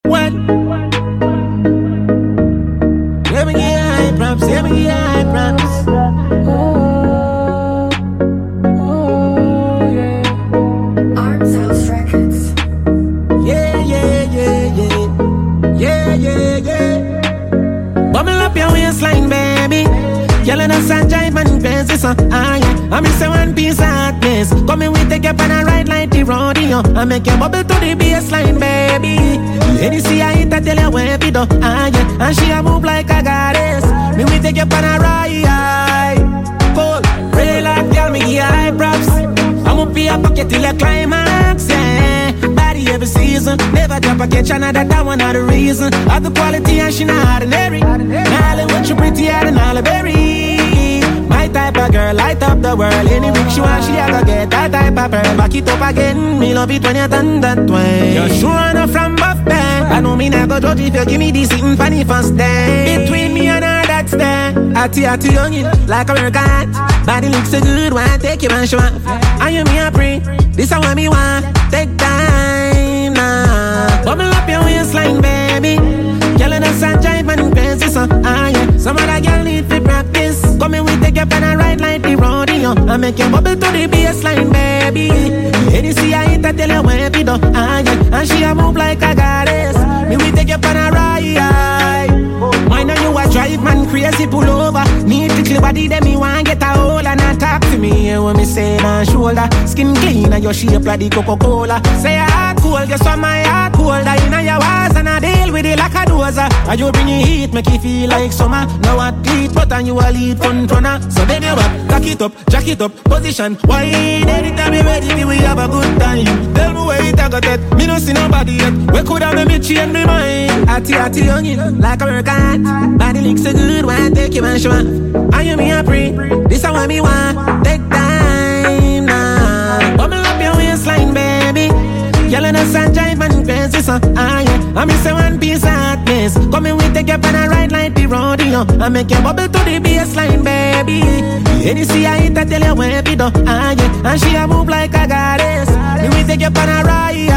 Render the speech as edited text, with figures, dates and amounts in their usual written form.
What? Let me get high props, let me get high props. Arms House Records. Yeah, yeah, yeah, yeah. Yeah, yeah, yeah. Bubble up your waistline, baby. Girl, and a sunshine, man, crazy, so yeah. I miss a one piece of hotness. Come in, we take up on a ride like the rodeo. I make you bubble to the baseline, baby. Any see I hit, I tell you where we do, yeah. And she a move like a goddess. Me, we take up on a ride. Cold, real like girl, me give high props. I'm up here pocket till the climax, yeah. Body every season, never drop a catch another, that one not the reason. Of the quality and she not ordinary. Now what you prettier than all the berry. My type of girl, light up the world. Any brick she want, she a go get that type of pearl. Back it up again, me love it when you done that way. You're sure enough from buff band. I know me never judge if you give me this sitting funny first day. Between me and her, that's there. Atty youngin', like American. Body looks so good, why take you and show off? And you me a pray, this I want me want. Take time now. Bubble up your waistline, baby. Girl in the sunshine, man, crazy, so yeah. Some other girl need to practice. Come in, we take up and I ride like the rodeo. I make you bubble to the baseline, baby. Any see I hit, I tell you where we do, yeah. And she a move like a goddess. Me, we take up and I ride. Why know you a drive, man, crazy, pull over. Need to clear body, then me want get a hold and a talk to me. When me say on shoulder, skin clean and your shape like the Coca-Cola. Say your heart cold, guess what my heart colder. You know your walls and I deal with it like a dozer. And you bring your heat, make you feel like summer. Now I lead, but and you a lead front runner. So then you up, cock it up, jack it up, position. Why anytime you ready, we have a good time. Tell me where it I got that, me no see nobody yet. We could have made me change my mind. Atty youngin', like American. Body looks so good, why take you and show off? And you me a pray, this I want me want. Take time now. Bubble up your waistline, baby. Girl in the sunshine, man, crazy, so yeah. I miss a one piece of hotness. Come in, we take up and I ride like the rodeo. I make you bubble to the baseline, baby. Any see I hit, I tell you where we do, yeah. And she a move like a goddess. Me, we take up and I ride.